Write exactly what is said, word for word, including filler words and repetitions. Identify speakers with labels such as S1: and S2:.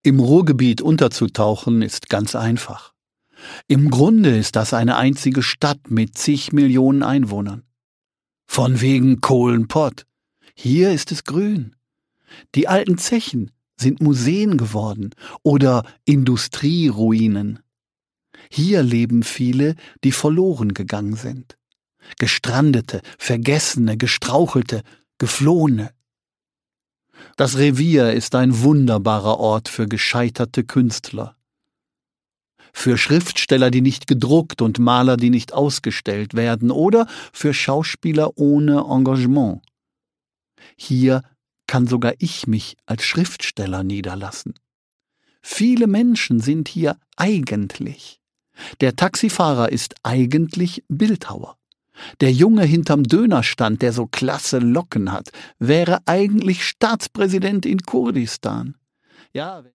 S1: Im Ruhrgebiet unterzutauchen ist ganz einfach. Im Grunde ist das eine einzige Stadt mit zig Millionen Einwohnern. Von wegen Kohlenpott. Hier ist es grün. Die alten Zechen sind Museen geworden oder Industrieruinen. Hier leben viele, die verloren gegangen sind. Gestrandete, Vergessene, Gestrauchelte, Geflohene. Das Revier ist ein wunderbarer Ort für gescheiterte Künstler. Für Schriftsteller, die nicht gedruckt und Maler, die nicht ausgestellt werden, oder für Schauspieler ohne Engagement. Hier kann sogar ich mich als Schriftsteller niederlassen. Viele Menschen sind hier eigentlich. Der Taxifahrer ist eigentlich Bildhauer. Der Junge hinterm Dönerstand, der so klasse Locken hat, wäre eigentlich Staatspräsident in Kurdistan. Ja,